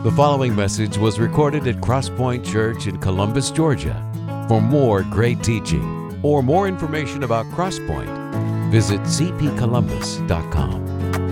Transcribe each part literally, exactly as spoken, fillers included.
The following message was recorded at Crosspoint Church in Columbus, Georgia. For more great teaching or more information about Crosspoint, visit c p columbus dot com.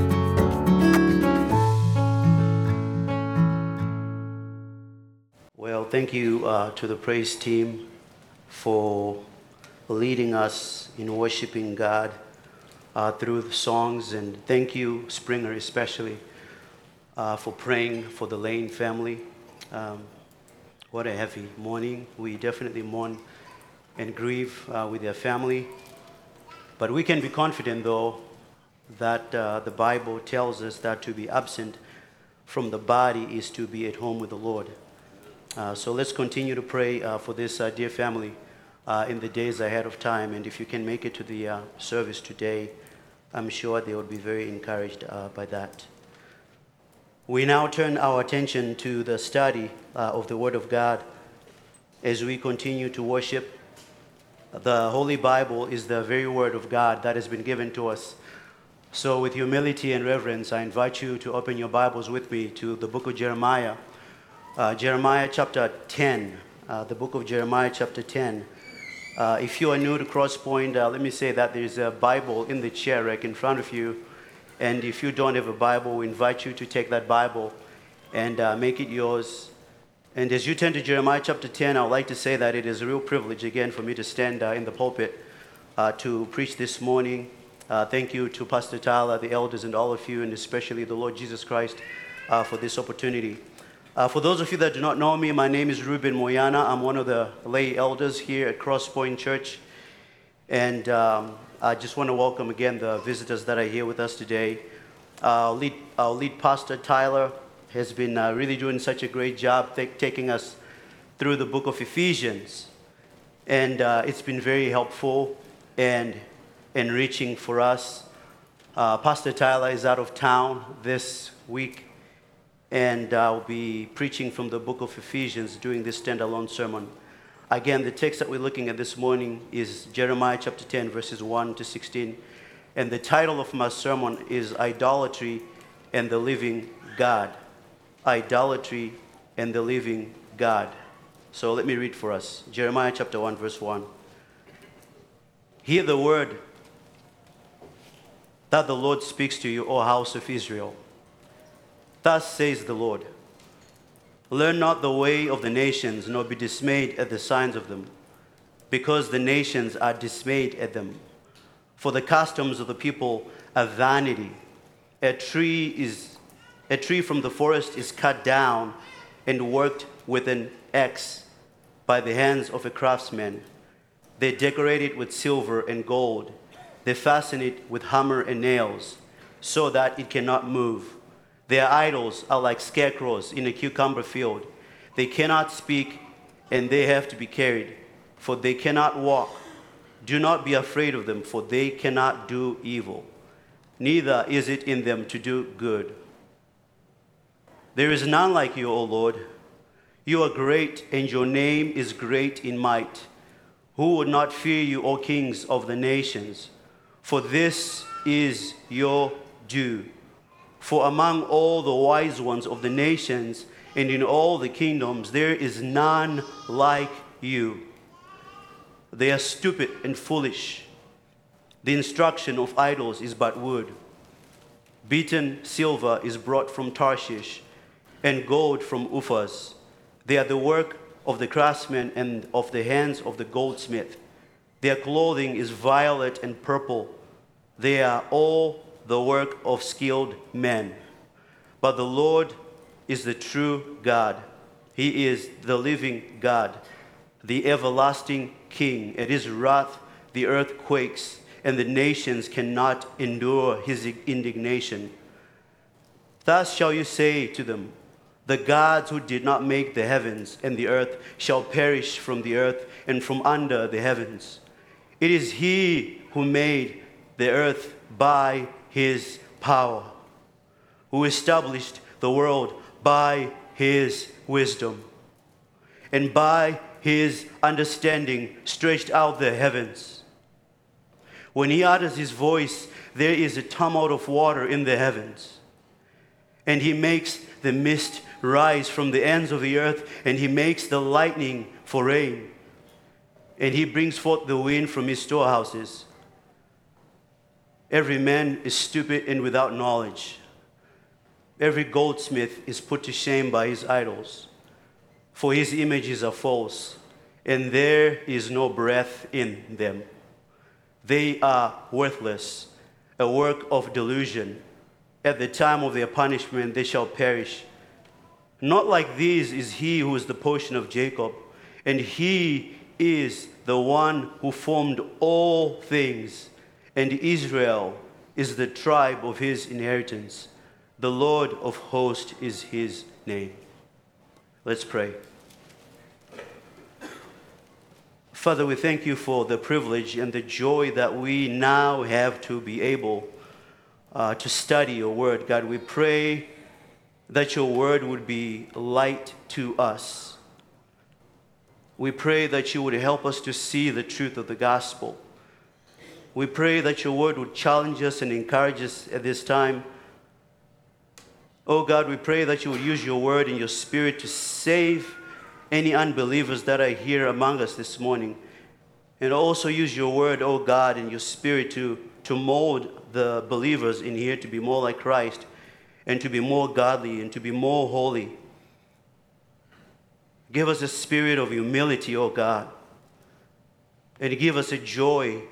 Well, thank you uh, to the praise team for leading us in worshiping God uh, through the songs, and thank you, Springer, especially uh, for praying for the Lane family. Um, what a heavy morning. We definitely mourn and grieve uh, with their family, but we can be confident, though, that uh, the Bible tells us that to be absent from the body is to be at home with the Lord. Uh, so let's continue to pray uh, for this uh, dear family uh, in the days ahead of time. And if you can make it to the uh, service today, I'm sure they will be very encouraged uh, by that. We now turn our attention to the study uh, of the Word of God as we continue to worship. The Holy Bible is the very Word of God that has been given to us. So with humility and reverence, I invite you to open your Bibles with me to the book of Jeremiah. Uh, Jeremiah chapter ten, uh, the book of Jeremiah chapter ten. Uh, if you are new to Crosspoint, uh, let me say that there's a Bible in the chair rack in front of you. And if you don't have a Bible, we invite you to take that Bible and uh, make it yours. And as you turn to Jeremiah chapter ten, I would like to say that it is a real privilege again for me to stand uh, in the pulpit uh, to preach this morning. Uh, thank you to Pastor Tyler, the elders, and all of you, and especially the Lord Jesus Christ uh, for this opportunity. Uh, for those of you that do not know me, my name is Ruben Moyana. I'm one of the lay elders here at Crosspoint Church. And um, I just want to welcome again the visitors that are here with us today. Our lead, our lead pastor, Tyler, has been uh, really doing such a great job th- taking us through the book of Ephesians. And uh, it's been very helpful and enriching for us. Uh, Pastor Tyler is out of town this week, and I'll be preaching from the book of Ephesians during this standalone sermon. Again, the text that we're looking at this morning is Jeremiah chapter ten, verses one to sixteen. And the title of my sermon is Idolatry and the Living God. Idolatry and the Living God. So let me read for us. Jeremiah chapter one, verse one. Hear the word that the Lord speaks to you, O house of Israel. Thus says the Lord, learn not the way of the nations, nor be dismayed at the signs of them, because the nations are dismayed at them. For the customs of the people are vanity. A tree is a tree from the forest is cut down and worked with an axe by the hands of a craftsman. They decorate it with silver and gold. They fasten it with hammer and nails, so that it cannot move. Their idols are like scarecrows in a cucumber field. They cannot speak, and they have to be carried, for they cannot walk. Do not be afraid of them, for they cannot do evil. Neither is it in them to do good. There is none like you, O Lord. You are great, and your name is great in might. Who would not fear you, O kings of the nations? For this is your due. For among all the wise ones of the nations and in all the kingdoms, there is none like you. They are stupid and foolish. The instruction of idols is but wood. Beaten silver is brought from Tarshish, and gold from Uphaz. They are the work of the craftsman and of the hands of the goldsmith. Their clothing is violet and purple. They are all the work of skilled men. But the Lord is the true God. He is the living God, the everlasting King. At his wrath the earth quakes, and the nations cannot endure his indignation. Thus shall you say to them, the gods who did not make the heavens and the earth shall perish from the earth and from under the heavens. It is he who made the earth by his power, who established the world by his wisdom, and by his understanding stretched out the heavens. When he utters his voice, there is a tumult of water in the heavens. And he makes the mist rise from the ends of the earth, and he makes the lightning for rain. And he brings forth the wind from his storehouses. Every man is stupid and without knowledge. Every goldsmith is put to shame by his idols, for his images are false, and there is no breath in them. They are worthless, a work of delusion. At the time of their punishment they shall perish. Not like these is he who is the portion of Jacob, and he is the one who formed all things, and Israel is the tribe of his inheritance. The Lord of hosts is his name. Let's pray. Father, we thank you for the privilege and the joy that we now have to be able uh, to study your word. God, we pray that your word would be light to us. We pray that you would help us to see the truth of the gospel. We pray that your word would challenge us and encourage us at this time. Oh God, we pray that you would use your word and your spirit to save any unbelievers that are here among us this morning. And also use your word, oh God, and your spirit to, to mold the believers in here to be more like Christ and to be more godly and to be more holy. Give us a spirit of humility, oh God, and give us a joy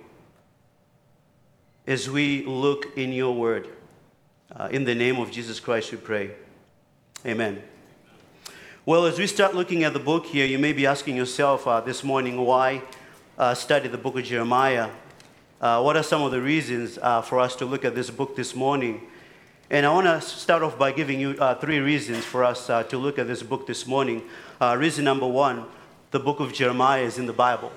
as we look in your word. Uh, in the name of Jesus Christ we pray. Amen. Well, as we start looking at the book here, you may be asking yourself uh, this morning, why uh, study the book of Jeremiah? Uh, what are some of the reasons uh, for us to look at this book this morning? And I want to start off by giving you uh, three reasons for us uh, to look at this book this morning. Uh, reason number one, the book of Jeremiah is in the Bible.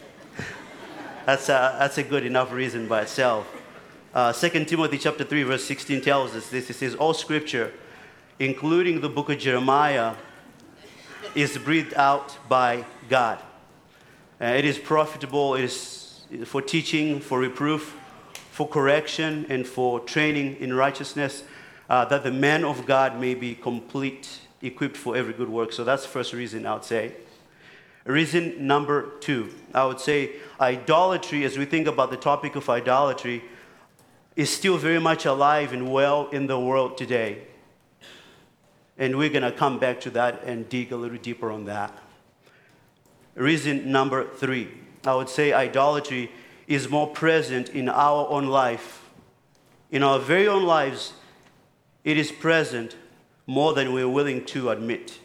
that's, a, that's a good enough reason by itself. Uh, Second Timothy chapter three, verse sixteen tells us this. It says, all scripture, including the book of Jeremiah, is breathed out by God. Uh, it is profitable, it is for teaching, for reproof, for correction, and for training in righteousness, uh, that the man of God may be complete, equipped for every good work. So that's the first reason I would say. Reason number two, I would say idolatry, as we think about the topic of idolatry, is still very much alive and well in the world today. And we're going to come back to that and dig a little deeper on that. Reason number three, I would say idolatry is more present in our own life. In our very own lives, it is present more than we're willing to admit.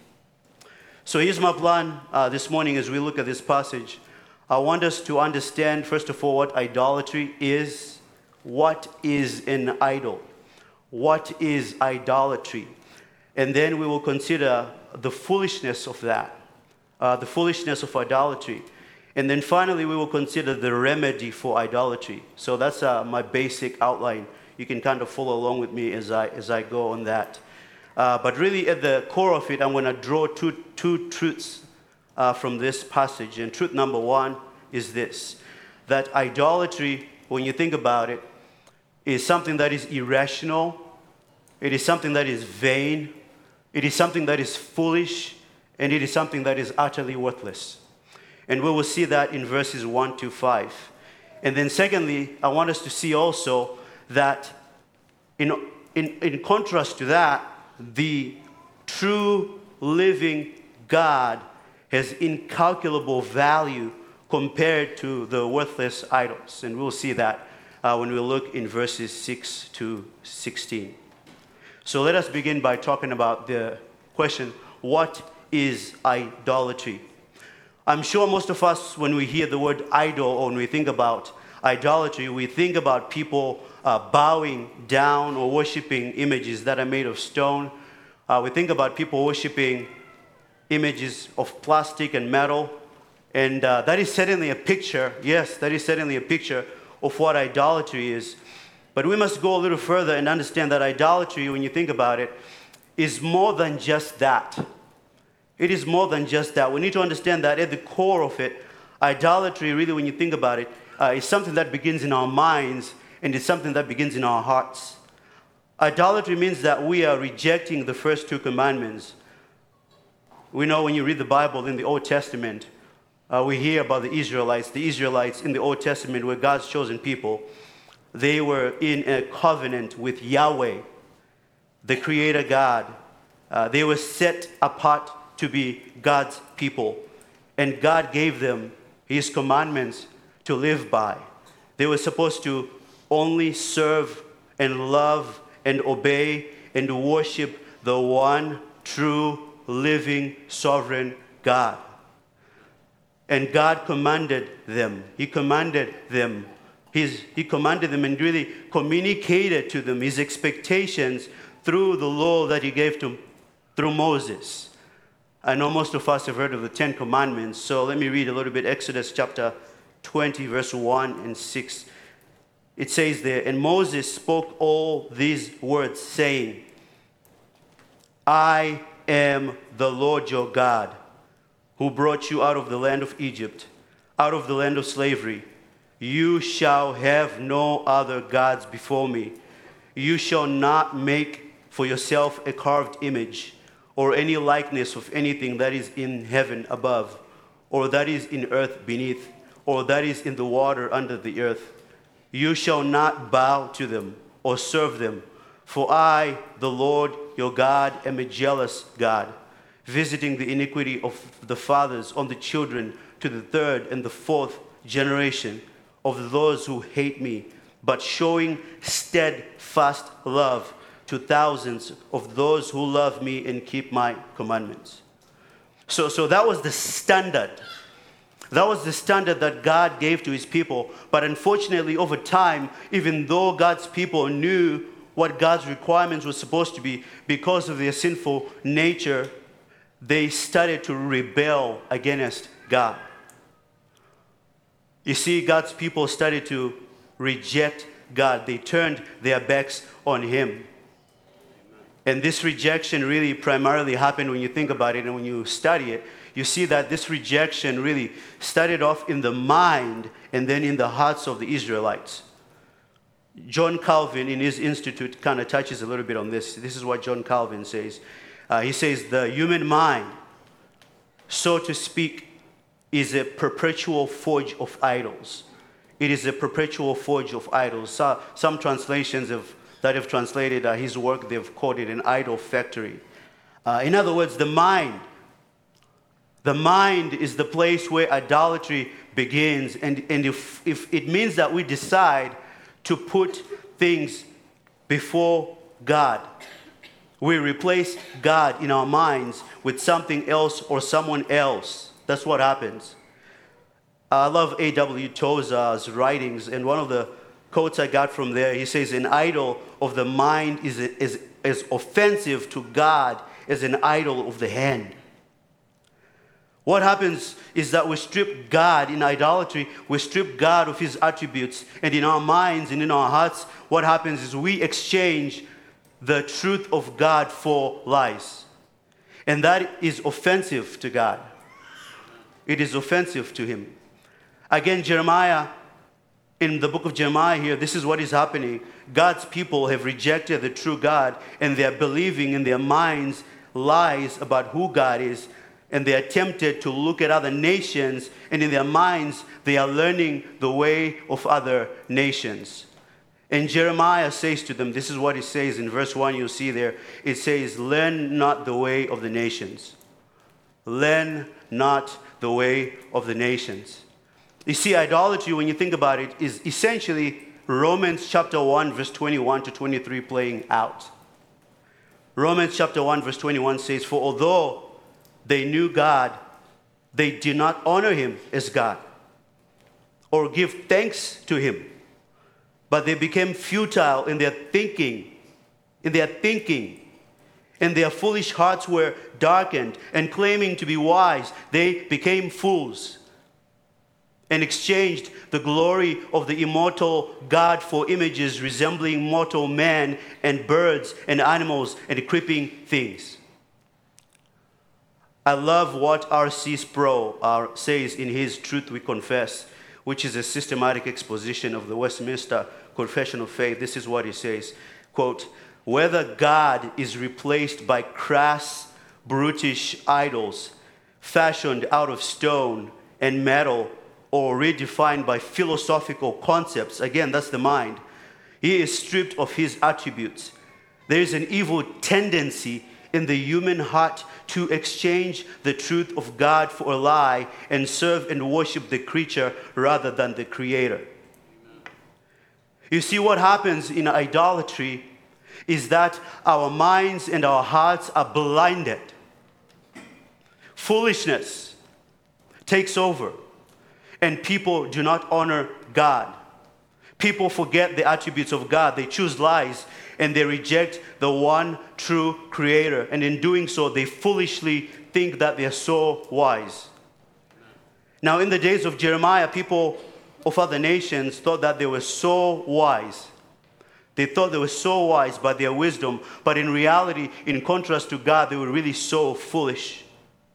So here's my plan uh, this morning as we look at this passage. I want us to understand, first of all, what idolatry is. What is an idol? What is idolatry? And then we will consider the foolishness of that, uh, the foolishness of idolatry. And then finally, we will consider the remedy for idolatry. So that's uh, my basic outline. You can kind of follow along with me as I as I go on that. Uh, but really, at the core of it, I'm going to draw two, two truths uh, from this passage. And truth number one is this, that idolatry, when you think about it, is something that is irrational. It is something that is vain. It is something that is foolish. And it is something that is utterly worthless. And we will see that in verses one to five. And then secondly, I want us to see also that in, in, in contrast to that, the true living God has incalculable value compared to the worthless idols. And we'll see that uh, when we look in verses six to sixteen. So let us begin by talking about the question, what is idolatry? I'm sure most of us, when we hear the word idol or when we think about idolatry, we think about people uh, bowing down or worshiping images that are made of stone. Uh, we think about people worshiping images of plastic and metal. And uh, that is certainly a picture, yes, that is certainly a picture of what idolatry is. But we must go a little further and understand that idolatry, when you think about it, is more than just that. It is more than just that. We need to understand that at the core of it, idolatry, really, when you think about it, uh, is something that begins in our minds and it's something that begins in our hearts. Idolatry means that we are rejecting the first two commandments. We know when you read the Bible in the Old Testament, uh, we hear about the Israelites. The Israelites in the Old Testament were God's chosen people. They were in a covenant with Yahweh, the Creator God. Uh, they were set apart to be God's people. And God gave them His commandments to live by. They were supposed to only serve and love and obey and worship the one true, living, sovereign God. And God commanded them. He commanded them. He's, he commanded them and really communicated to them His expectations through the law that He gave to through Moses. I know most of us have heard of the Ten Commandments, so let me read a little bit. Exodus chapter twenty, verse one and six. It says there, "And Moses spoke all these words, saying, I am the Lord your God, who brought you out of the land of Egypt, out of the land of slavery. You shall have no other gods before me. You shall not make for yourself a carved image, or any likeness of anything that is in heaven above, or that is in earth beneath, or that is in the water under the earth. You shall not bow to them or serve them, for I, the Lord your God, am a jealous God, visiting the iniquity of the fathers on the children to the third and the fourth generation of those who hate me, but showing steadfast love to thousands of those who love me and keep my commandments." So, so that was the standard. That was the standard that God gave to His people. But unfortunately, over time, even though God's people knew what God's requirements were supposed to be, because of their sinful nature, they started to rebel against God. You see, God's people started to reject God. They turned their backs on Him. And this rejection really primarily happened, when you think about it and when you study it, you see that this rejection really started off in the mind and then in the hearts of the Israelites. John Calvin, in his Institute, kind of touches a little bit on this. This is what John Calvin says. Uh, he says, "The human mind, so to speak, is a perpetual forge of idols." It is a perpetual forge of idols. So, some translations have, that have translated uh, his work, they've called it an idol factory. Uh, in other words, the mind, the mind is the place where idolatry begins. And, and if, if it means that we decide to put things before God, we replace God in our minds with something else or someone else. That's what happens. I love A W Toza's writings, and one of the quotes I got from there, he says, "An idol of the mind is, is as offensive to God as an idol of the hand." What happens is that we strip God in idolatry, we strip God of His attributes, and in our minds and in our hearts, what happens is we exchange the truth of God for lies. And that is offensive to God. It is offensive to Him. Again, Jeremiah, in the book of Jeremiah here, this is what is happening. God's people have rejected the true God, and they are believing in their minds lies about who God is, and they are tempted to look at other nations, and in their minds, they are learning the way of other nations. And Jeremiah says to them, this is what it says in verse one, you'll see there. It says, "Learn not the way of the nations. Learn not the way of the nations." You see, idolatry, when you think about it, is essentially Romans chapter one, verse twenty-one to twenty-three playing out. Romans chapter one, verse twenty-one says, "For although they knew God, they did not honor Him as God or give thanks to Him, but they became futile in their thinking, in their thinking, and their foolish hearts were darkened, and claiming to be wise, they became fools, and exchanged the glory of the immortal God for images resembling mortal man and birds and animals and creeping things." I love what R C Sproul uh, says in his Truth We Confess, which is a systematic exposition of the Westminster Confession of Faith. This is what he says, quote, whether God is replaced by crass, brutish idols fashioned out of stone and metal or redefined by philosophical concepts, again, that's the mind, he is stripped of his attributes. There is an evil tendency in the human heart to exchange the truth of God for a lie and serve and worship the creature rather than the Creator. You see, what happens in idolatry is that our minds and our hearts are blinded. Foolishness takes over, and people do not honor God. People forget the attributes of God. They choose lies, and they reject the one true Creator. And in doing so, they foolishly think that they are so wise. Now, in the days of Jeremiah, people of other nations thought that they were so wise. They thought they were so wise by their wisdom, but in reality, in contrast to God, they were really so foolish.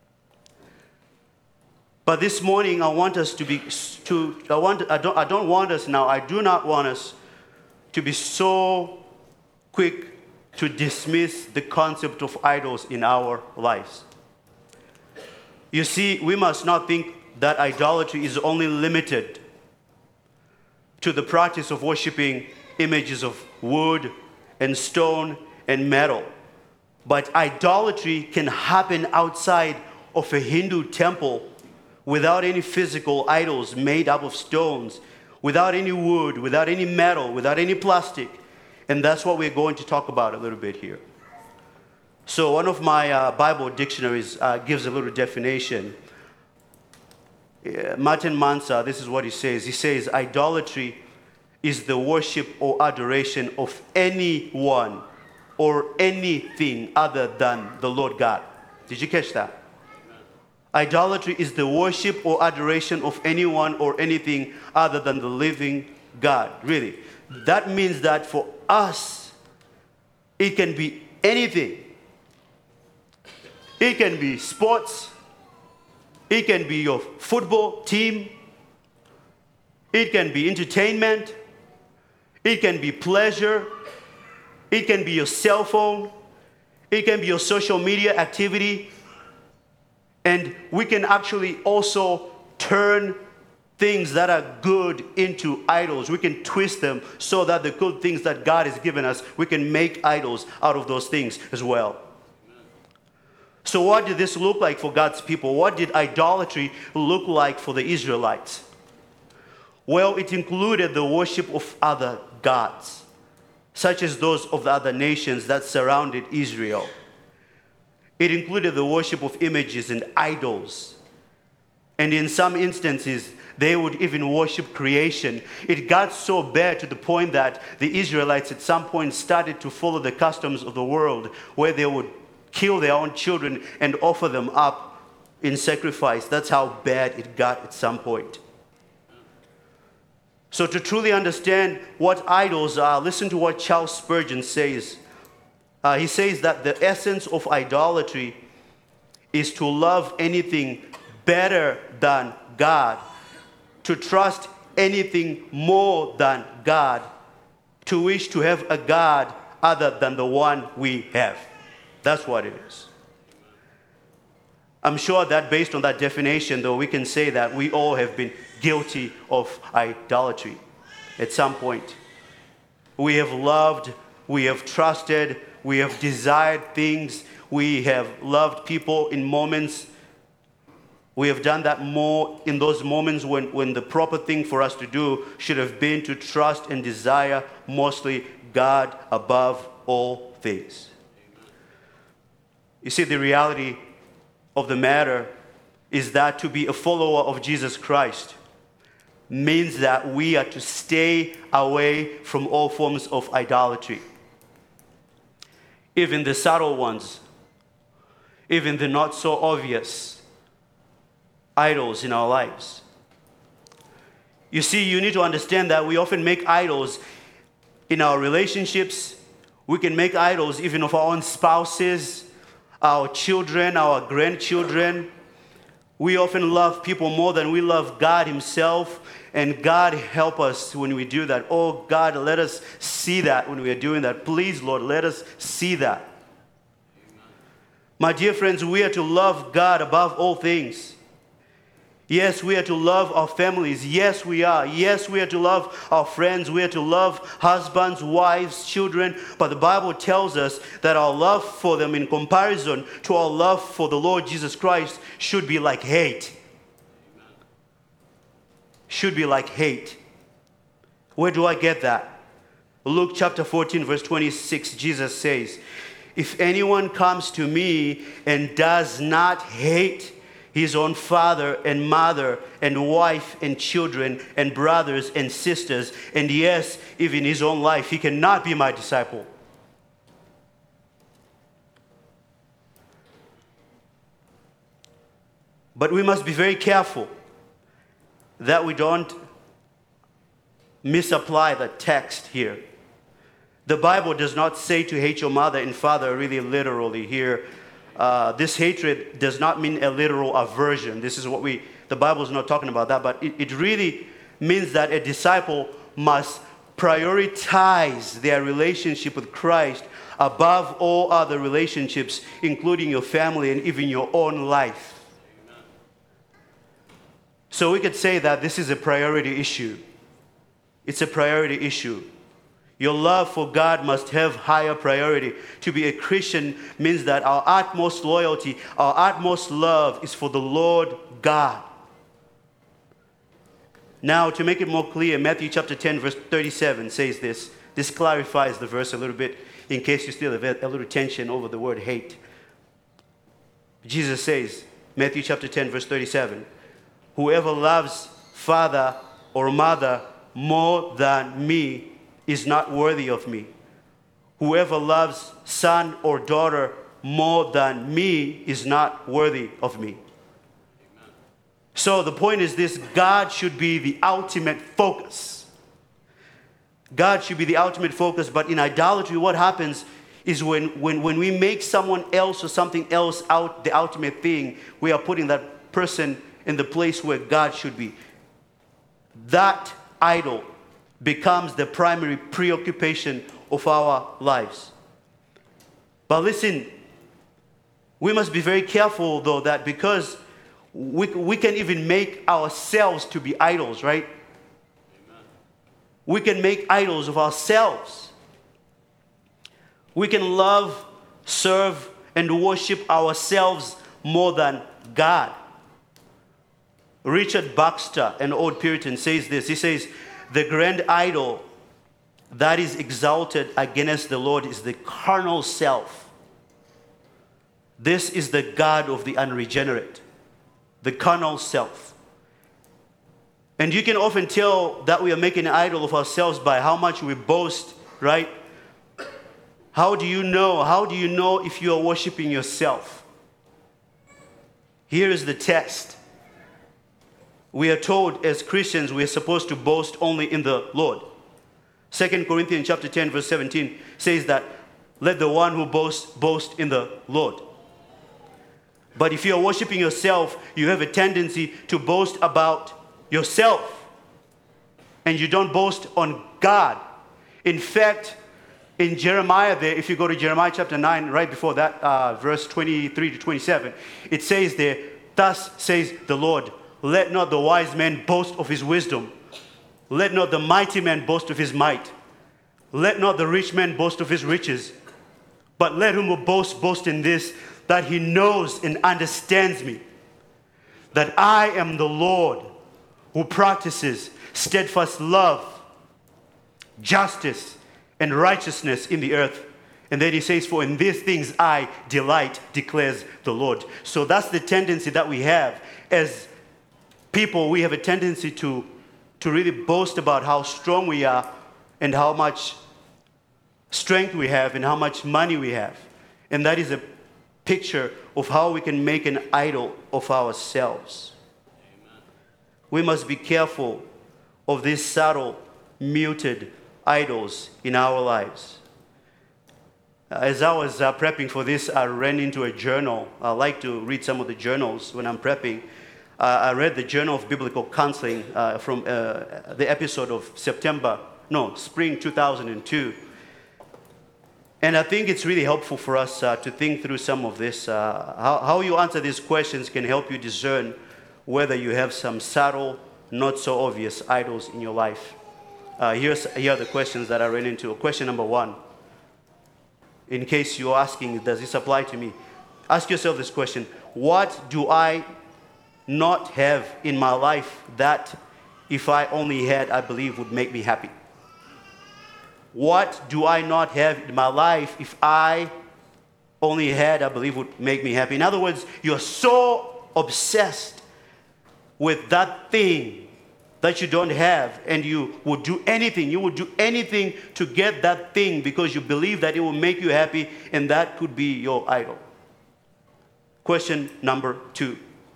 But this morning, I want us to be, to, I, want, I, don't, I don't want us now, I do not want us to be so quick to dismiss the concept of idols in our lives. You see, we must not think that idolatry is only limited to the practice of worshiping images of wood and stone and metal. But idolatry can happen outside of a Hindu temple without any physical idols made up of stones, without any wood, without any metal, without any plastic. And that's what we're going to talk about a little bit here. So one of my uh, Bible dictionaries uh, gives a little definition. Uh, Martin Mansa, this is what he says. He says, idolatry is the worship or adoration of anyone or anything other than the Lord God. Did you catch that? Idolatry is the worship or adoration of anyone or anything other than the living God. Really. That means that for us, it can be anything. It can be sports. It can be your football team. It can be entertainment. It can be pleasure. It can be your cell phone. It can be your social media activity. And we can actually also turn things that are good into idols. We can twist them so that the good things that God has given us, we can make idols out of those things as well. So what did this look like for God's people? What did idolatry look like for the Israelites? Well, it included the worship of other gods, such as those of the other nations that surrounded Israel. It included the worship of images and idols. And in some instances, they would even worship creation. It got so bad to the point that the Israelites at some point started to follow the customs of the world, where they would kill their own children and offer them up in sacrifice. That's how bad it got at some point. So to truly understand what idols are, listen to what Charles Spurgeon says. Uh, he says that the essence of idolatry is to love anything better than God, to trust anything more than God, to wish to have a God other than the one we have. That's what it is. I'm sure that based on that definition, though, we can say that we all have been guilty of idolatry at some point. We have loved, we have trusted, we have desired things, we have loved people in moments. We have done that more in those moments when, when the proper thing for us to do should have been to trust and desire mostly God above all things. You see, the reality of the matter is that to be a follower of Jesus Christ means that we are to stay away from all forms of idolatry. Even the subtle ones, even the not so obvious idols in our lives. You see, you need to understand that we often make idols in our relationships. We can make idols even of our own spouses, our children, our grandchildren. We often love people more than we love God himself. And God, help us when we do that. Oh, God, let us see that when we are doing that. Please, Lord, let us see that. Amen. My dear friends, we are to love God above all things. Yes, we are to love our families. Yes, we are. Yes, we are to love our friends. We are to love husbands, wives, children. But the Bible tells us that our love for them in comparison to our love for the Lord Jesus Christ should be like hate. Should be like hate. Where do I get that? Luke chapter fourteen, verse twenty-six, Jesus says, if anyone comes to me and does not hate his own father and mother and wife and children and brothers and sisters, and yes, even his own life, he cannot be my disciple. But we must be very careful that we don't misapply the text here. The Bible does not say to hate your mother and father really literally here. Uh, this hatred does not mean a literal aversion. This is what we, the Bible is not talking about that, but it, it really means that a disciple must prioritize their relationship with Christ above all other relationships, including your family and even your own life. So we could say that this is a priority issue. It's a priority issue. Your love for God must have higher priority. To be a Christian means that our utmost loyalty, our utmost love is for the Lord God. Now, to make it more clear, Matthew chapter ten, verse thirty-seven says this. This clarifies the verse a little bit in case you still have a little tension over the word hate. Jesus says, Matthew chapter ten, verse thirty-seven, whoever loves father or mother more than me is not worthy of me. Whoever loves son or daughter more than me is not worthy of me. Amen. So the point is this: God should be the ultimate focus. God should be the ultimate focus, but in idolatry, what happens is when, when, when we make someone else or something else out the ultimate thing, we are putting that person in the place where God should be. That idol becomes the primary preoccupation of our lives. But listen, we must be very careful though, that because we, we can even make ourselves to be idols, right? Amen. We can make idols of ourselves. We can love, serve, and worship ourselves more than God. Richard Baxter, an old Puritan, says this. He says, the grand idol that is exalted against the Lord is the carnal self. This is the God of the unregenerate, the carnal self. And you can often tell that we are making an idol of ourselves by how much we boast, right? How do you know? How do you know if you are worshiping yourself? Here is the test. We are told as Christians we are supposed to boast only in the Lord. Second Corinthians chapter ten verse seventeen says that let the one who boasts boast in the Lord. But if you are worshiping yourself, you have a tendency to boast about yourself. And you don't boast on God. In fact, in Jeremiah there, if you go to Jeremiah chapter nine, right before that, uh, verse twenty-three to twenty-seven, it says there, thus says the Lord, let not the wise man boast of his wisdom. Let not the mighty man boast of his might. Let not the rich man boast of his riches. But let him who boasts boast in this, that he knows and understands me, that I am the Lord who practices steadfast love, justice, and righteousness in the earth. And then he says, for in these things I delight, declares the Lord. So that's the tendency that we have as people. We have a tendency to, to really boast about how strong we are and how much strength we have and how much money we have. And that is a picture of how we can make an idol of ourselves. Amen. We must be careful of these subtle, muted idols in our lives. As I was uh, prepping for this, I ran into a journal. I like to read some of the journals when I'm prepping. Uh, I read the Journal of Biblical Counseling uh, from uh, the episode of September, no, spring two thousand two. And I think it's really helpful for us uh, to think through some of this. Uh, how, how you answer these questions can help you discern whether you have some subtle, not so obvious idols in your life. Uh, here's, here are the questions that I ran into. Question number one. In case you're asking, does this apply to me? Ask yourself this question. What do I not have in my life that if I only had, I believe would make me happy? What do I not have in my life if I only had, I believe would make me happy? In other words, you're so obsessed with that thing that you don't have, and you would do anything, you would do anything to get that thing because you believe that it will make you happy, and that could be your idol. Question number two.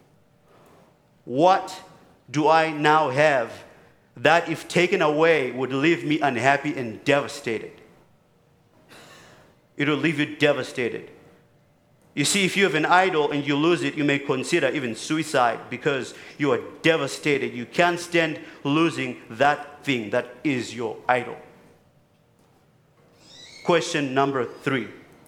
What do I now have that if taken away would leave me unhappy and devastated? It will leave you devastated. You see, if you have an idol and you lose it, you may consider even suicide because you are devastated. You can't stand losing that thing that is your idol. Question number three.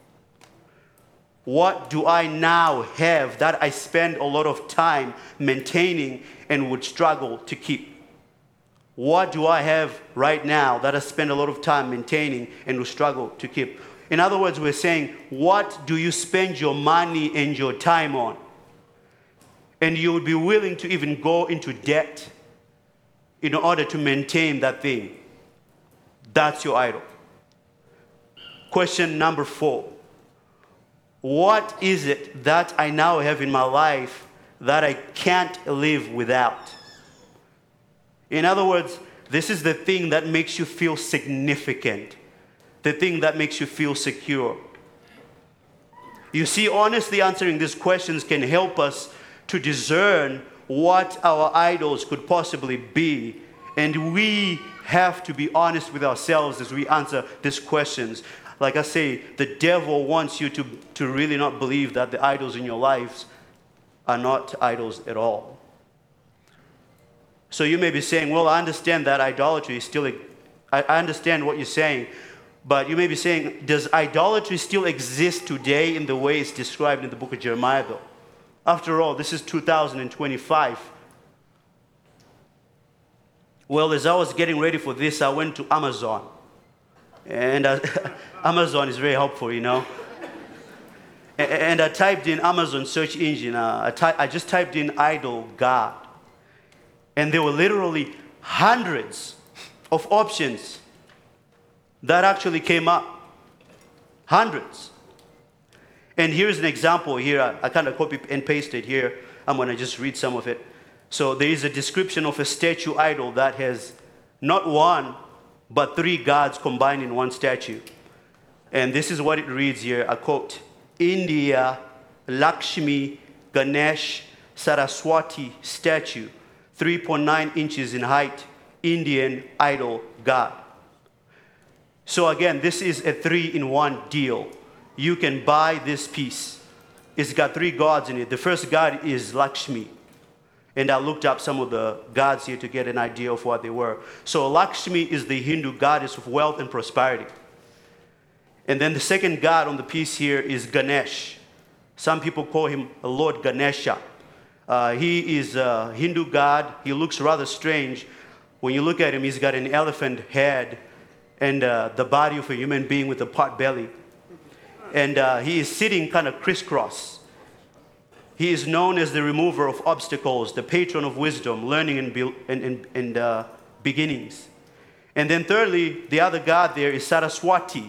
What do I now have that I spend a lot of time maintaining and would struggle to keep? What do I have right now that I spend a lot of time maintaining and will struggle to keep? In other words, we're saying, what do you spend your money and your time on? And you would be willing to even go into debt in order to maintain that thing. That's your idol. Question number four. What is it that I now have in my life that I can't live without? In other words, this is the thing that makes you feel significant, the thing that makes you feel secure. You see, honestly answering these questions can help us to discern what our idols could possibly be, and we have to be honest with ourselves as we answer these questions. Like I say, the devil wants you to, to really not believe that the idols in your lives are not idols at all. So you may be saying, well, I understand that idolatry is still, I understand what you're saying, but you may be saying, does idolatry still exist today in the way it's described in the book of Jeremiah, though? After all, this is two thousand twenty-five. Well, as I was getting ready for this, I went to Amazon. And uh, Amazon is very helpful, you know. and, and I typed in Amazon search engine. Uh, I, ty- I just typed in idol God. And there were literally hundreds of options that actually came up. Hundreds. And here's an example here. I, I kind of copy and pasted here. I'm going to just read some of it. So there is a description of a statue idol that has not one, but three gods combined in one statue. And this is what it reads here. I quote, India, Lakshmi, Ganesh, Saraswati statue, three point nine inches in height, Indian idol god. So again, this is a three-in-one deal. You can buy this piece. It's got three gods in it. The first god is Lakshmi. And I looked up some of the gods here to get an idea of what they were. So Lakshmi is the Hindu goddess of wealth and prosperity. And then the second god on the piece here is Ganesh. Some people call him Lord Ganesha. Uh, he is a Hindu god. He looks rather strange. When you look at him, he's got an elephant head and uh, the body of a human being with a pot belly. And uh, he is sitting kind of crisscross. He is known as the remover of obstacles, the patron of wisdom, learning, and, be- and, and, and uh, beginnings. And then thirdly, the other god there is Saraswati.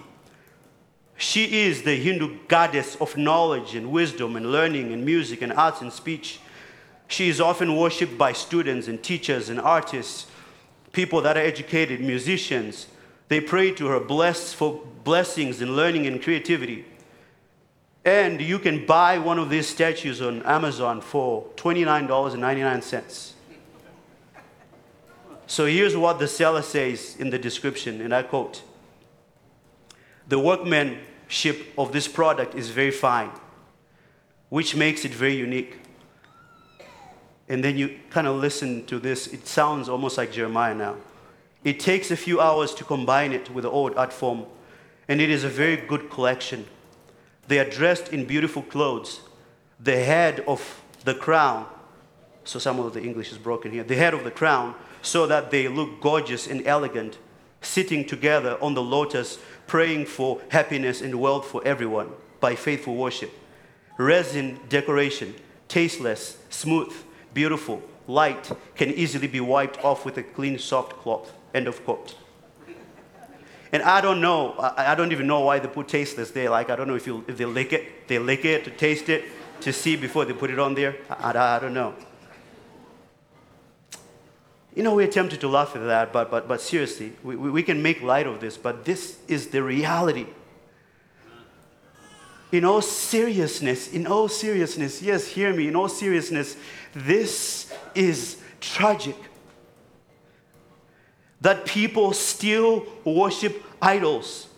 She is the Hindu goddess of knowledge and wisdom and learning and music and arts and speech. She is often worshipped by students and teachers and artists, people that are educated, musicians. They pray to her blessed for blessings in learning and creativity. And you can buy one of these statues on Amazon for twenty-nine dollars and ninety-nine cents. So here's what the seller says in the description, and I quote, "The workmanship of this product is very fine, which makes it very unique. and then you kind of listen to this, it sounds almost like Jeremiah now. It takes a few hours to combine it with the old art form, and it is a very good collection. They are dressed in beautiful clothes. The head of the crown, so some of the English is broken here, the head of the crown, so that they look gorgeous and elegant, sitting together on the lotus, praying for happiness and wealth for everyone by faithful worship. Resin decoration, tasteless, smooth, beautiful, light, can easily be wiped off with a clean, soft cloth. End of quote. And I don't know, I, I don't even know why they put tasteless there. Like, I don't know if, you, if they lick it, they lick it to taste it, to see before they put it on there. I, I, I don't know. You know, we're tempted to laugh at that, but, but, but seriously, we, we can make light of this, but this is the reality. In all seriousness, in all seriousness, yes, hear me, in all seriousness, this is tragic. That people still worship idols.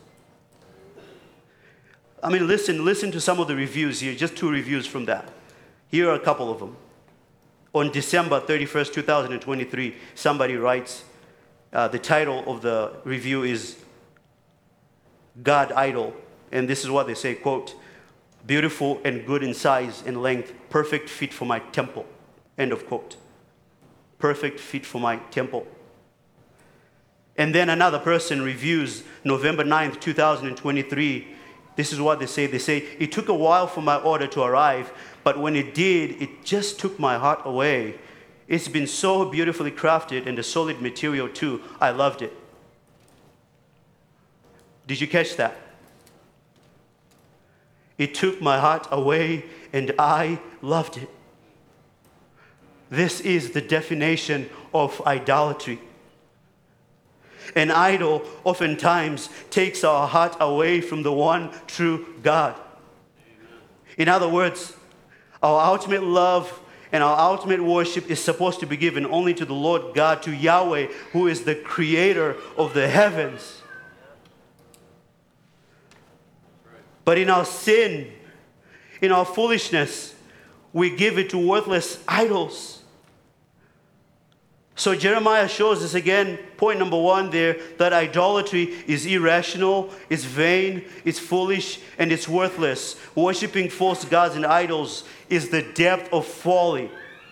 I mean, listen, listen to some of the reviews here, just two reviews from that. Here are a couple of them. On December thirty-first, two thousand twenty-three, somebody writes, uh, the title of the review is God Idol. And this is what they say, quote, beautiful and good in size and length, perfect fit for my temple, end of quote. Perfect fit for my temple. And then another person reviews November ninth, two thousand twenty-three. This is what they say. They say, it took a while for my order to arrive, but when it did, it just took my heart away. It's been so beautifully crafted and a solid material too. I loved it. Did you catch that? It took my heart away and I loved it. This is the definition of idolatry. An idol oftentimes takes our heart away from the one true God. In other words, our ultimate love and our ultimate worship is supposed to be given only to the Lord God, to Yahweh, who is the creator of the heavens. But in our sin, in our foolishness, we give it to worthless idols. So Jeremiah shows us again, point number one there, that idolatry is irrational, it's vain, it's foolish, and it's worthless. Worshipping false gods and idols is the depth of folly.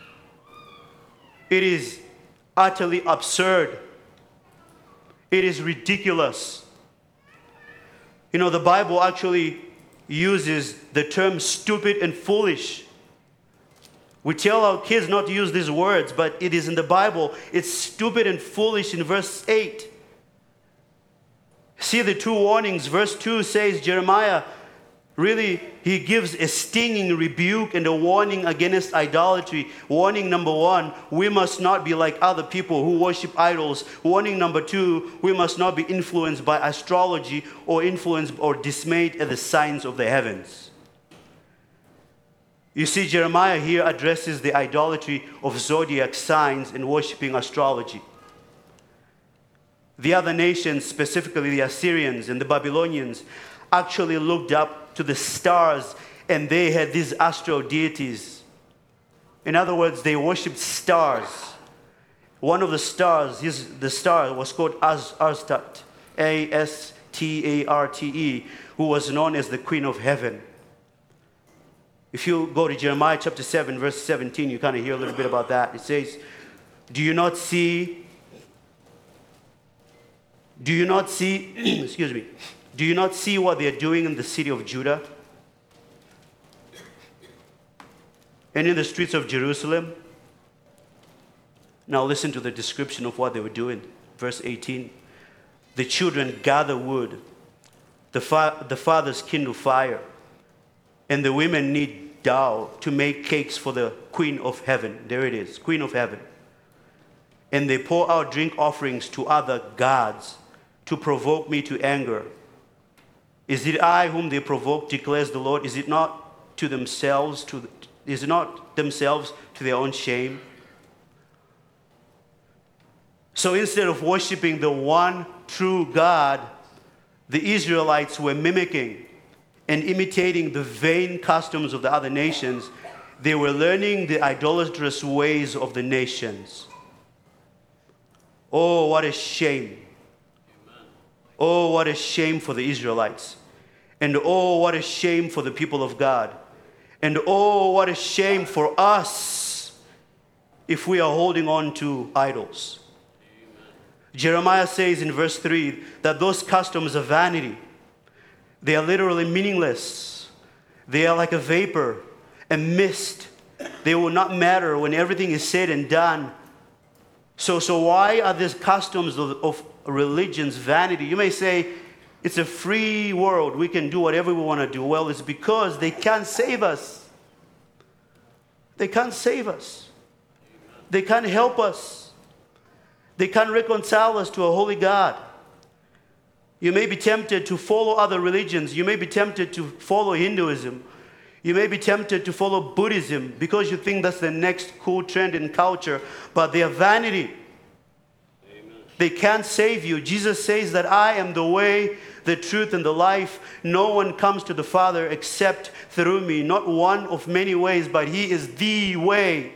It is utterly absurd. It is ridiculous. You know, the Bible actually uses the term stupid and foolish. We tell our kids not to use these words, but it is in the Bible. It's stupid and foolish in verse eight. See the two warnings. Verse two says, Jeremiah, really, he gives a stinging rebuke and a warning against idolatry. Warning number one, we must not be like other people who worship idols. Warning number two, we must not be influenced by astrology or influenced or dismayed at the signs of the heavens. You see, Jeremiah here addresses the idolatry of zodiac signs and worshiping astrology. The other nations, specifically the Assyrians and the Babylonians, actually looked up to the stars and they had these astral deities. In other words, they worshipped stars. One of the stars, his, the star was called Az, Astarte, A S T A R T E, who was known as the Queen of Heaven. If you go to Jeremiah chapter seven, verse seventeen, you kind of hear a little bit about that. It says, do you not see, do you not see, excuse me, do you not see what they are doing in the city of Judah and in the streets of Jerusalem? Now listen to the description of what they were doing. Verse eighteen, the children gather wood, the, fa- the fathers kindle fire, and the women knead dough to make cakes for the Queen of Heaven. There it is, Queen of Heaven. And they pour out drink offerings to other gods to provoke me to anger. Is it I whom they provoke, declares the Lord? Is it not to themselves, to, is it not themselves to their own shame? So instead of worshiping the one true God, the Israelites were mimicking and imitating the vain customs of the other nations, They were learning the idolatrous ways of the nations. Oh, what a shame. Oh, what a shame for the Israelites. And oh, what a shame for the people of God. And oh, what a shame for us if we are holding on to idols. Amen. Jeremiah says in verse three that those customs are vanity. They are literally meaningless. They are like a vapor, a mist. They will not matter when everything is said and done. So, so why are these customs of, of religions vanity? You may say, it's a free world. We can do whatever we want to do. Well, it's because they can't save us. They can't save us. They can't help us. They can't reconcile us to a holy God. You may be tempted to follow other religions. You may be tempted to follow Hinduism. You may be tempted to follow Buddhism because you think that's the next cool trend in culture, but they are vanity. Amen. They can't save you. Jesus says that I am the way, the truth, and the life. No one comes to the Father except through me. Not one of many ways, but He is the way.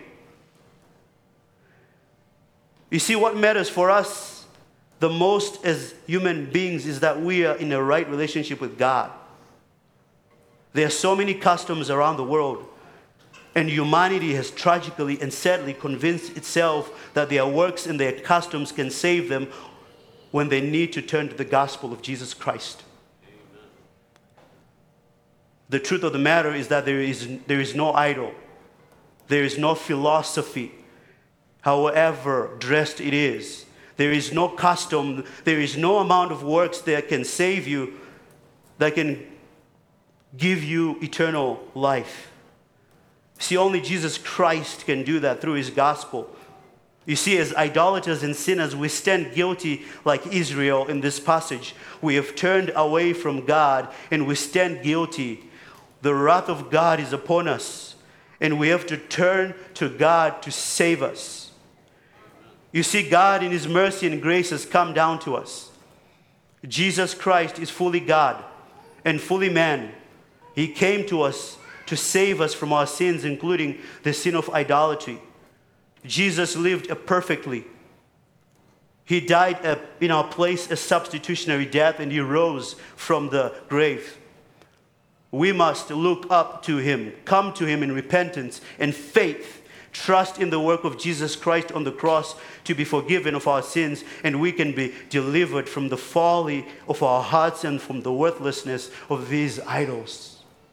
You see, what matters for us the most as human beings is that we are in a right relationship with God. There are so many customs around the world, and humanity has tragically and sadly convinced itself that their works and their customs can save them when they need to turn to the gospel of Jesus Christ. Amen. The truth of the matter is that there is, there is no idol. There is no philosophy, however dressed it is. There is no custom. There is no amount of works that can save you, that can give you eternal life. See, only Jesus Christ can do that through His gospel. You see, as idolaters and sinners, we stand guilty like Israel in this passage. We have turned away from God and we stand guilty. The wrath of God is upon us, and we have to turn to God to save us. You see, God in His mercy and grace has come down to us. Jesus Christ is fully God and fully man. He came to us to save us from our sins, including the sin of idolatry. Jesus lived perfectly. He died in our place a substitutionary death, and He rose from the grave. We must look up to Him, come to Him in repentance and faith, trust in the work of Jesus Christ on the cross to be forgiven of our sins, and we can be delivered from the folly of our hearts and from the worthlessness of these idols.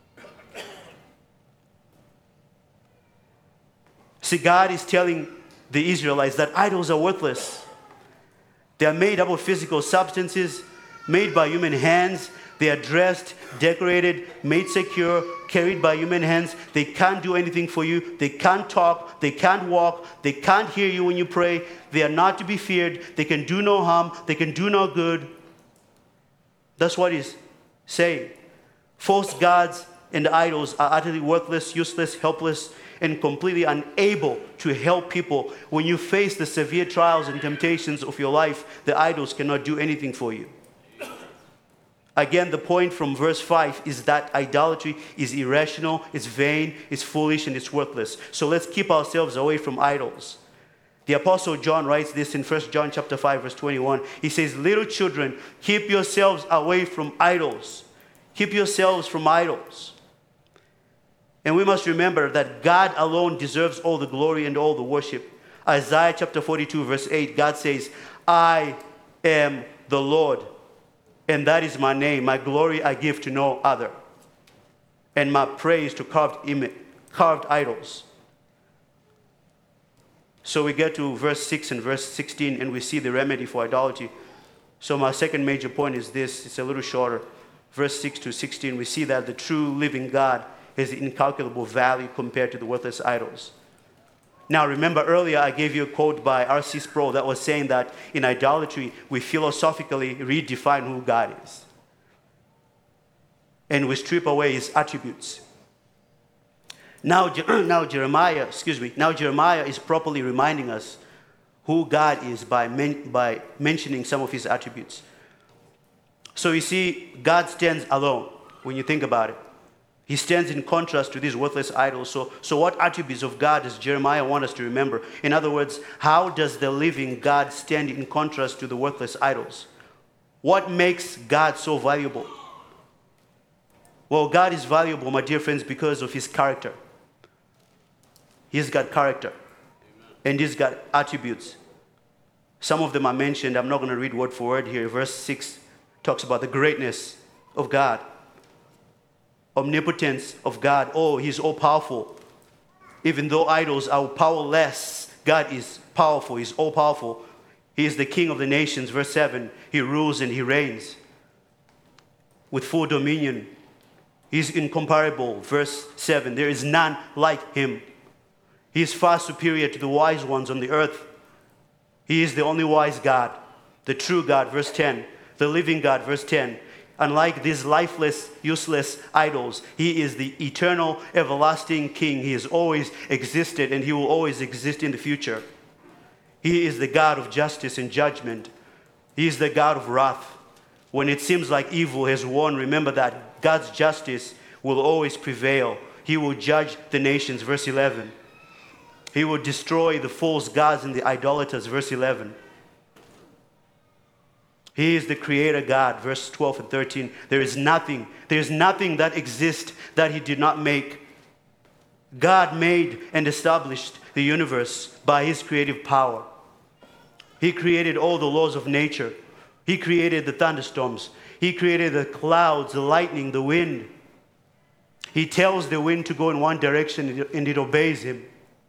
See, God is telling the Israelites that idols are worthless. They are made up of physical substances, made by human hands. They are dressed, decorated, made secure, carried by human hands. They can't do anything for you. They can't talk. They can't walk. They can't hear you when you pray. They are not to be feared. They can do no harm. They can do no good. That's what He's saying. False gods and idols are utterly worthless, useless, helpless, and completely unable to help people. When you face the severe trials and temptations of your life, the idols cannot do anything for you. Again, the point from verse five is that idolatry is irrational, it's vain, it's foolish, and it's worthless. So let's keep ourselves away from idols. The Apostle John writes this in First John chapter five, verse twenty-one. He says, little children, keep yourselves away from idols. Keep yourselves from idols. And we must remember that God alone deserves all the glory and all the worship. Isaiah chapter forty-two, verse eight, God says, I am the Lord, and that is my name. My glory I give to no other, and my praise to carved, image, carved idols. So we get to verse six and verse sixteen, and we see the remedy for idolatry. So my second major point is this. It's a little shorter. Verse six to sixteen, we see that the true living God has incalculable value compared to the worthless idols. Now, remember earlier I gave you a quote by R C Sproul that was saying that in idolatry, we philosophically redefine who God is. And we strip away His attributes. Now, now Jeremiah, excuse me, now Jeremiah is properly reminding us who God is by, men, by mentioning some of His attributes. So you see, God stands alone when you think about it. He stands in contrast to these worthless idols. So, so what attributes of God does Jeremiah want us to remember? In other words, how does the living God stand in contrast to the worthless idols? What makes God so valuable? Well, God is valuable, my dear friends, because of his character. He's got character. Amen. And he's got attributes. Some of them are mentioned. I'm not going to read word for word here. Verse six talks about the greatness of God. Omnipotence of God. Oh, he's all powerful. Even though idols are powerless, God is powerful. He's all powerful. He is the King of the nations. Verse seven, he rules and he reigns with full dominion. He's incomparable. Verse seven, there is none like him. He is far superior to the wise ones on the earth. He is the only wise God, the true God. Verse ten, the living God. Verse ten, unlike these lifeless, useless idols, he is the eternal, everlasting King. He has always existed and he will always exist in the future. He is the God of justice and judgment. He is the God of wrath. When it seems like evil has won, remember that God's justice will always prevail. He will judge the nations. Verse eleven. He will destroy the false gods and the idolaters. Verse eleven. He is the creator God, verse twelve and thirteen. There is nothing, there is nothing that exists that he did not make. God made and established the universe by his creative power. He created all the laws of nature. He created the thunderstorms. He created the clouds, the lightning, the wind. He tells the wind to go in one direction and it obeys him.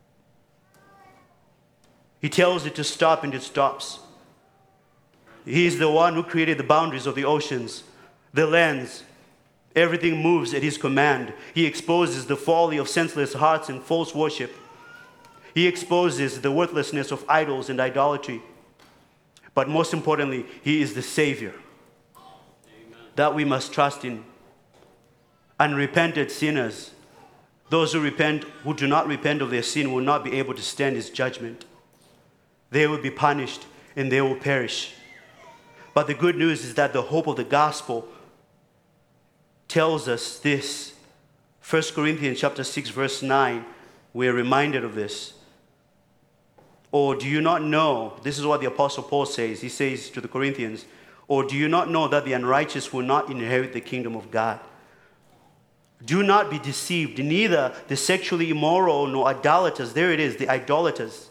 He tells it to stop and it stops. He is the one who created the boundaries of the oceans, the lands. Everything moves at his command. He exposes the folly of senseless hearts and false worship. He exposes the worthlessness of idols and idolatry. But most importantly, he is the Savior. Amen. That we must trust in. Unrepented sinners, those who repent, who do not repent of their sin, will not be able to stand his judgment. They will be punished and they will perish. But the good news is that the hope of the gospel tells us this. First Corinthians chapter six, verse nine, we are reminded of this. Or do you not know, this is what the Apostle Paul says, he says to the Corinthians, or do you not know that the unrighteous will not inherit the kingdom of God? Do not be deceived, neither the sexually immoral nor idolaters, there it is, the idolaters.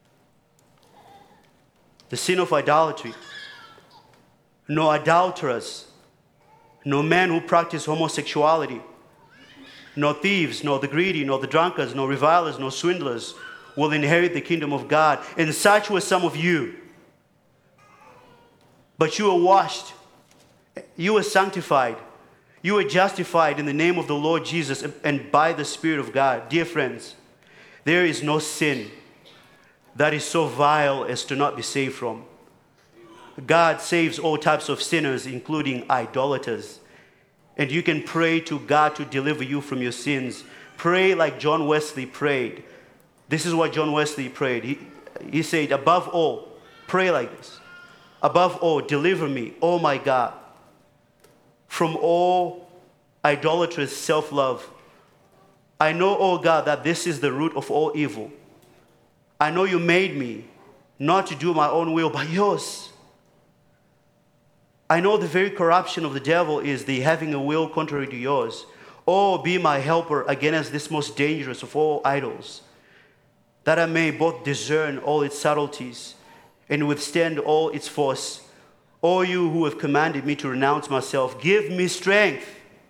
The sin of idolatry. No adulterers, no men who practice homosexuality, no thieves, nor the greedy, nor the drunkards, nor revilers, nor swindlers will inherit the kingdom of God. And such were some of you. But you were washed, you were sanctified, you were justified in the name of the Lord Jesus and by the Spirit of God. Dear friends, there is no sin that is so vile as to not be saved from. God saves all types of sinners, including idolaters. And you can pray to God to deliver you from your sins. Pray like John Wesley prayed. This is what John Wesley prayed. He, he said, above all, pray like this. Above all, deliver me, oh my God, from all idolatrous self-love. I know, oh God, that this is the root of all evil. I know you made me not to do my own will, but yours. I know the very corruption of the devil is the having a will contrary to yours. Oh, be my helper against this most dangerous of all idols, that I may both discern all its subtleties and withstand all its force. O you who have commanded me to renounce myself, give me strength,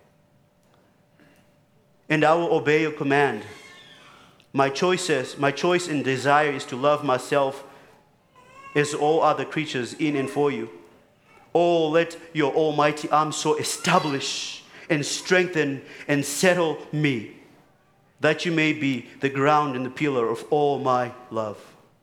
and I will obey your command. My choices, my choice and desire is to love myself as all other creatures in and for you. Oh, let your almighty arm so establish and strengthen and settle me, that you may be the ground and the pillar of all my love.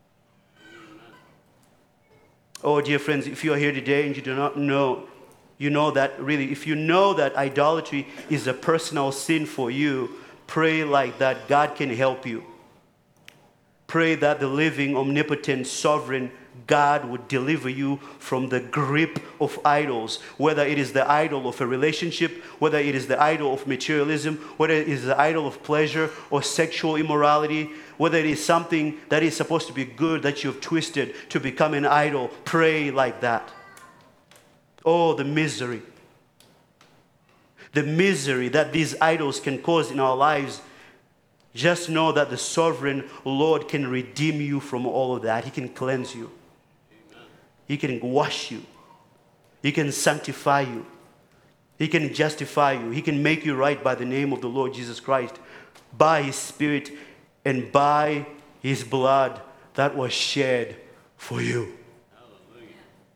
Oh, dear friends, if you are here today and you do not know, you know that really, if you know that idolatry is a personal sin for you, pray like that. God can help you. Pray that the living, omnipotent, sovereign God would deliver you from the grip of idols, whether it is the idol of a relationship, whether it is the idol of materialism, whether it is the idol of pleasure or sexual immorality, whether it is something that is supposed to be good that you've twisted to become an idol. Pray like that. Oh, the misery. The misery that these idols can cause in our lives. Just know that the sovereign Lord can redeem you from all of that. He can cleanse you. Amen. He can wash you. He can sanctify you. He can justify you. He can make you right by the name of the Lord Jesus Christ, by His Spirit and by His blood that was shed for you. Hallelujah.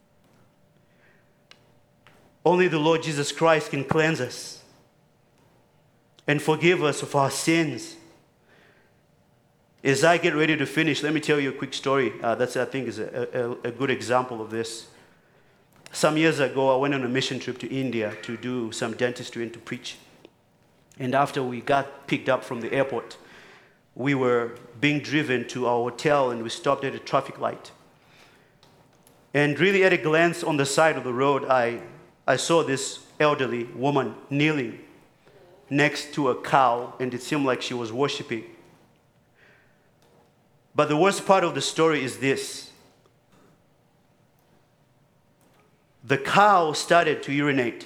Only the Lord Jesus Christ can cleanse us and forgive us of our sins. As I get ready to finish, let me tell you a quick story. Uh, that's, I think, is a, a, a good example of this. Some years ago, I went on a mission trip to India to do some dentistry and to preach. And after we got picked up from the airport, we were being driven to our hotel and we stopped at a traffic light. And really at a glance on the side of the road, I, I saw this elderly woman kneeling next to a cow, and it seemed like she was worshiping. But the worst part of the story is this. The cow started to urinate.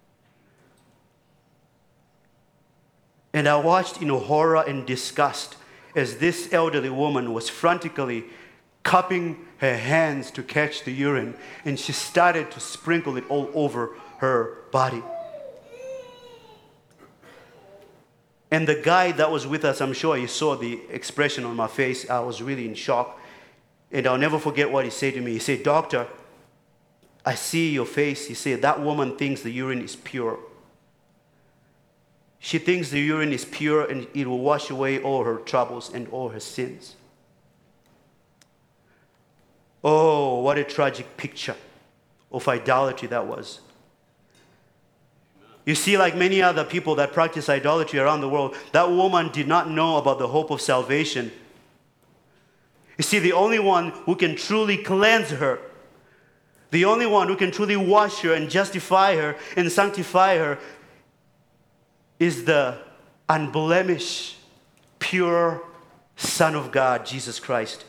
And I watched in horror and disgust as this elderly woman was frantically cupping her hands to catch the urine, and she started to sprinkle it all over her body. And the guy that was with us, I'm sure he saw the expression on my face. I was really in shock. And I'll never forget what he said to me. He said, "Doctor, I see your face." He said, "That woman thinks the urine is pure. She thinks the urine is pure and it will wash away all her troubles and all her sins." Oh, what a tragic picture of idolatry that was. You see, like many other people that practice idolatry around the world, that woman did not know about the hope of salvation. You see, the only one who can truly cleanse her, the only one who can truly wash her and justify her and sanctify her is the unblemished, pure Son of God, Jesus Christ.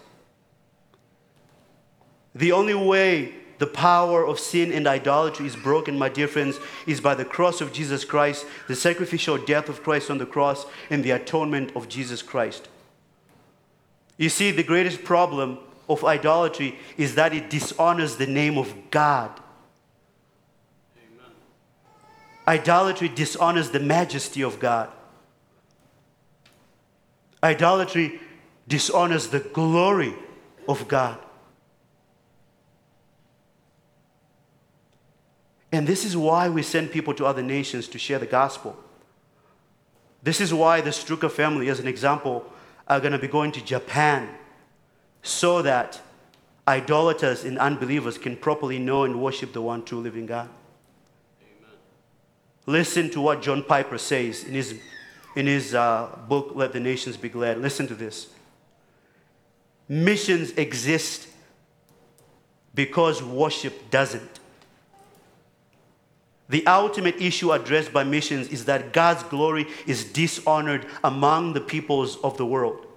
The only way the power of sin and idolatry is broken, my dear friends, is by the cross of Jesus Christ, the sacrificial death of Christ on the cross, and the atonement of Jesus Christ. You see, the greatest problem of idolatry is that it dishonors the name of God. Amen. Idolatry dishonors the majesty of God. Idolatry dishonors the glory of God. And this is why we send people to other nations to share the gospel. This is why the Strucker family, as an example, are going to be going to Japan so that idolaters and unbelievers can properly know and worship the one true living God. Amen. Listen to what John Piper says in his, in his uh, book, Let the Nations Be Glad. Listen to this. Missions exist because worship doesn't. The ultimate issue addressed by missions is that God's glory is dishonored among the peoples of the world.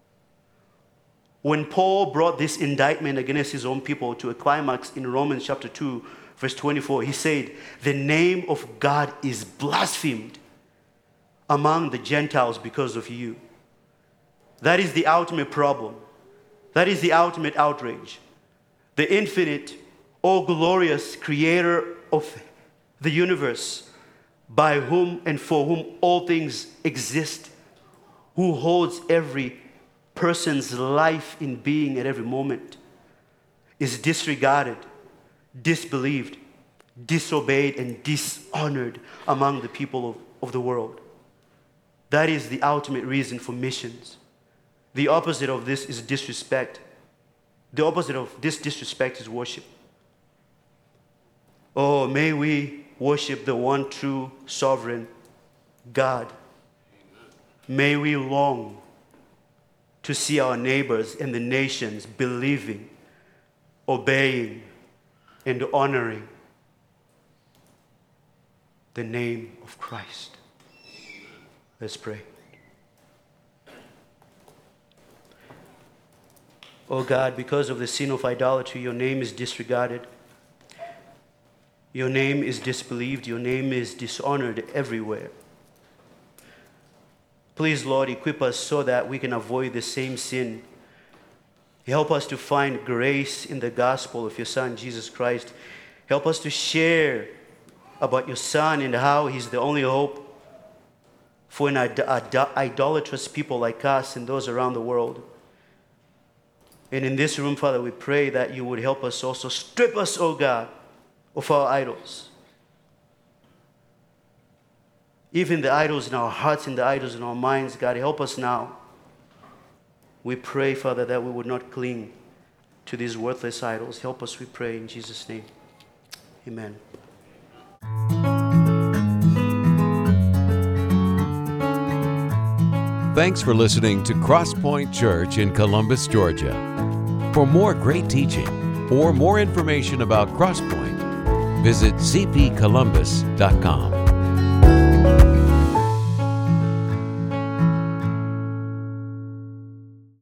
When Paul brought this indictment against his own people to a climax in Romans chapter two, verse twenty-four, he said, "The name of God is blasphemed among the Gentiles because of you." That is the ultimate problem. That is the ultimate outrage. The infinite, all glorious creator of the universe, by whom and for whom all things exist, who holds every person's life in being at every moment, is disregarded, disbelieved, disobeyed, and dishonored among the people of, of the world. That is the ultimate reason for missions. The opposite of this is disrespect. The opposite of this disrespect is worship. Oh, may we worship the one true sovereign God. Amen. May we long to see our neighbors and the nations believing obeying, and honoring the name of Christ. Let's pray. Oh God, because of the sin of idolatry, your name is disregarded. Your name is disbelieved. Your name is dishonored everywhere. Please, Lord, equip us so that we can avoid the same sin. Help us to find grace in the gospel of your Son, Jesus Christ. Help us to share about your Son and how he's the only hope for an id- id- idolatrous people like us and those around the world. And in this room, Father, we pray that you would help us also. Strip us, oh God, of our idols. Even the idols in our hearts and the idols in our minds, God, help us now. We pray, Father, that we would not cling to these worthless idols. Help us, we pray, in Jesus' name. Amen. Thanks for listening to Crosspoint Church in Columbus, Georgia. For more great teaching or more information about Crosspoint, visit c p columbus dot com.